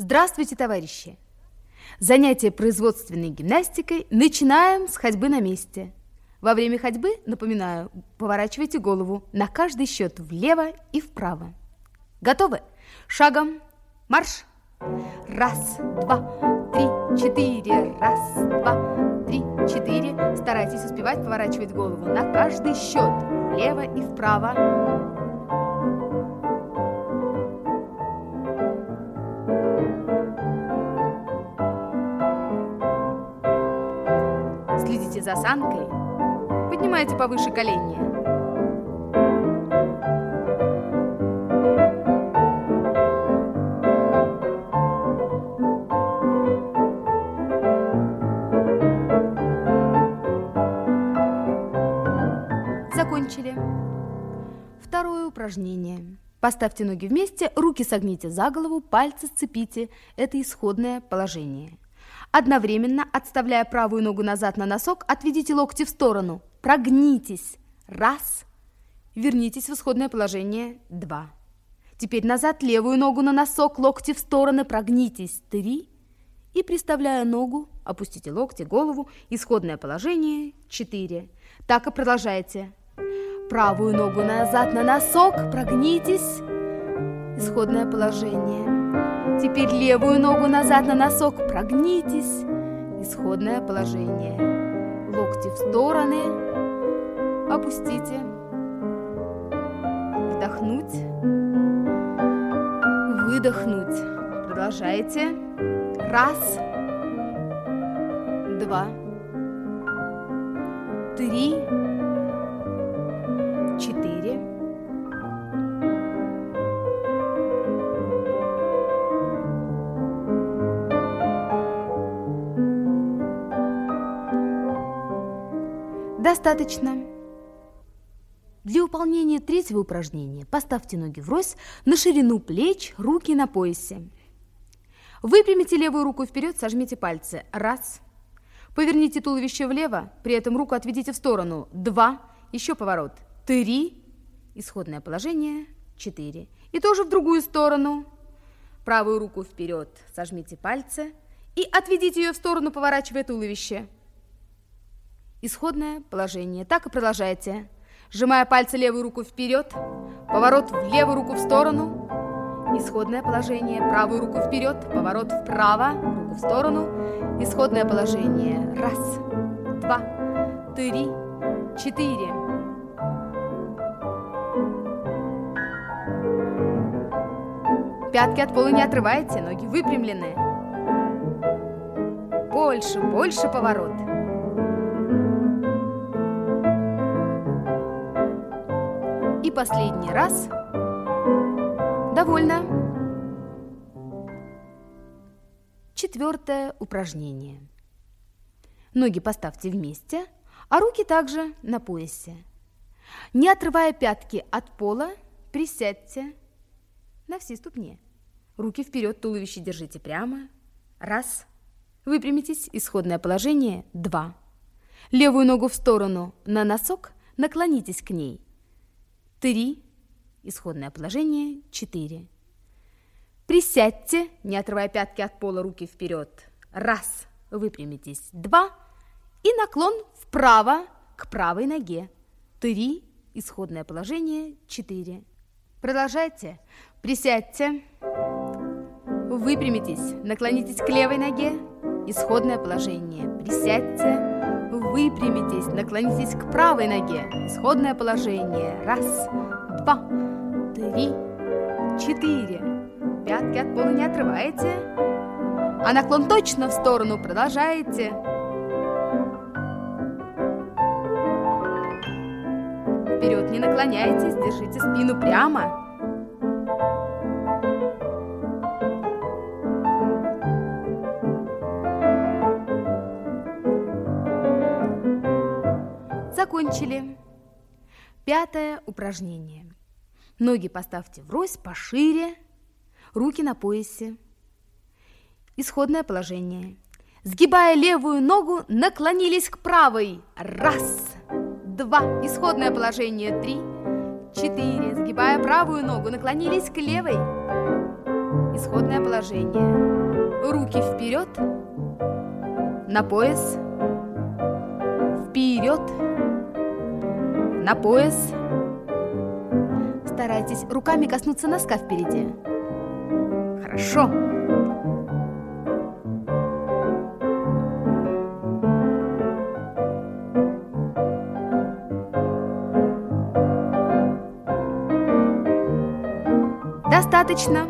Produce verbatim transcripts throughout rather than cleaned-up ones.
Здравствуйте, товарищи! Занятие производственной гимнастикой начинаем с ходьбы на месте. Во время ходьбы, напоминаю, поворачивайте голову на каждый счет влево и вправо. Готовы? Шагом марш! Раз, два, три, четыре. Раз, два, три, четыре. Старайтесь успевать поворачивать голову на каждый счет влево и вправо. Следите за осанкой. Поднимайте повыше колени. Закончили. Второе упражнение. Поставьте ноги вместе, руки согните за голову, пальцы сцепите. Это исходное положение. Одновременно, отставляя правую ногу назад на носок, отведите локти в сторону. Прогнитесь. Раз. Вернитесь в исходное положение. Два. Теперь назад левую ногу на носок, локти в стороны, прогнитесь. Три. И, приставляя ногу, опустите локти, голову, исходное положение. Четыре. Так и продолжайте. Правую ногу назад на носок, прогнитесь. Исходное положение. Теперь левую ногу назад на носок, прогнитесь. Исходное положение. Локти в стороны. Опустите. Вдохнуть. Выдохнуть. Продолжайте. Раз. Два. Три. Четыре. Достаточно. Для выполнения третьего упражнения поставьте ноги врозь на ширину плеч, руки на поясе. Выпрямите левую руку вперед, сожмите пальцы. Раз. Поверните туловище влево, при этом руку отведите в сторону. Два. Еще поворот. Три. Исходное положение. Четыре. И тоже в другую сторону. Правую руку вперед, сожмите пальцы и отведите ее в сторону, поворачивая туловище. Исходное положение. Так и продолжайте. Сжимая пальцы, левую руку вперед, поворот в левую руку в сторону. Исходное положение. Правую руку вперед, поворот вправо, руку в сторону. Исходное положение. Раз, два, три, четыре. Пятки от пола не отрывайте, ноги выпрямлены. Больше, больше поворот. И последний раз. Довольно. Четвертое упражнение. Ноги поставьте вместе, а руки также на поясе. Не отрывая пятки от пола, присядьте на все ступни. Руки вперед, туловище держите прямо. Раз. Выпрямитесь. Исходное положение. Два. Левую ногу в сторону на носок, наклонитесь к ней. Три. Исходное положение. Четыре. Присядьте, не отрывая пятки от пола, руки вперед. Раз. Выпрямитесь. Два. И наклон вправо к правой ноге. Три. Исходное положение. Четыре. Продолжайте. Присядьте. Выпрямитесь. Наклонитесь к левой ноге. Исходное положение. Присядьте. Выпрямитесь, наклонитесь к правой ноге. Исходное положение. Раз, два, три, четыре. Пятки от пола не отрываете. А наклон точно в сторону. Продолжаете. Вперед не наклоняйтесь, держите спину прямо. Закончили. Пятое упражнение. Ноги поставьте врозь, пошире, руки на поясе. Исходное положение. Сгибая левую ногу, наклонились к правой. Раз, два. Исходное положение. Три, четыре. Сгибая правую ногу, наклонились к левой. Исходное положение. Руки вперед, на пояс, вперед, на пояс. Старайтесь руками коснуться носка впереди. Хорошо. Достаточно.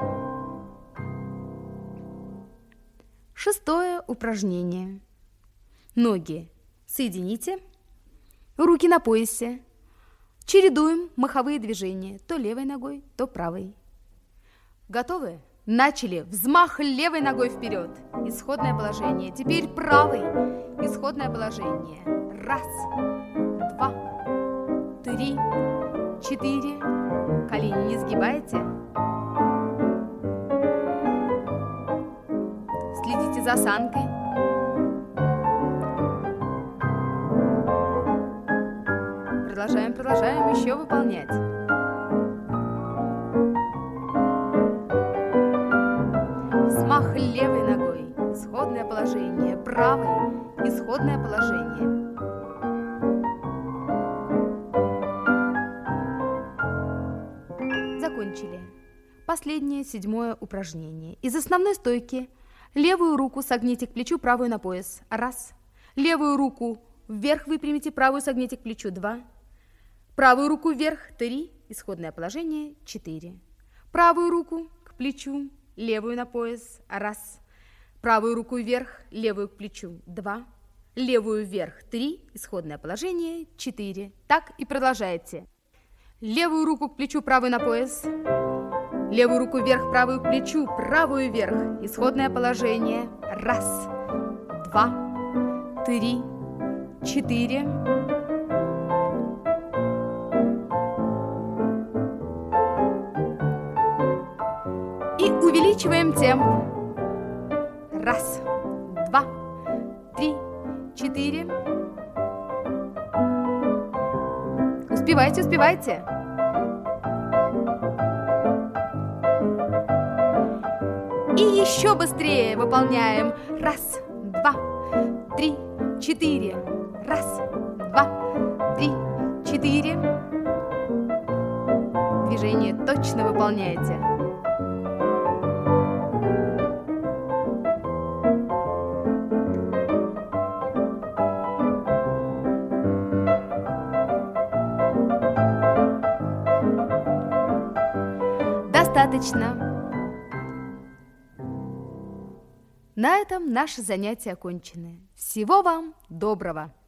Шестое упражнение. Ноги соедините, руки на поясе. Чередуем маховые движения, то левой ногой, то правой. Готовы? Начали. Взмах левой ногой вперед. Исходное положение. Теперь правой. Исходное положение. Раз, два, три, четыре. Колени не сгибайте. Следите за осанкой. Продолжаем, продолжаем еще выполнять. Взмах левой ногой. Исходное положение. Правой. Исходное положение. Закончили. Последнее, седьмое упражнение. Из основной стойки левую руку согните к плечу, правую на пояс. Раз. Левую руку вверх выпрямите, правую согните к плечу. Два. Правую руку вверх. Три. Исходное положение. Четыре. Правую руку к плечу, левую на пояс. Раз. Правую руку вверх, левую к плечу. Два. Левую вверх. Три. Исходное положение. Четыре. Так и продолжайте. Левую руку к плечу, правую на пояс. Левую руку вверх, правую к плечу, правую вверх. Исходное положение. Раз, два, три, четыре. И увеличиваем темп. Раз, два, три, четыре. Успевайте, успевайте. И еще быстрее выполняем. Раз, два, три, четыре. Раз, два, три, четыре. Движение точно выполняете. Достаточно. На этом наши занятия окончены. Всего вам доброго!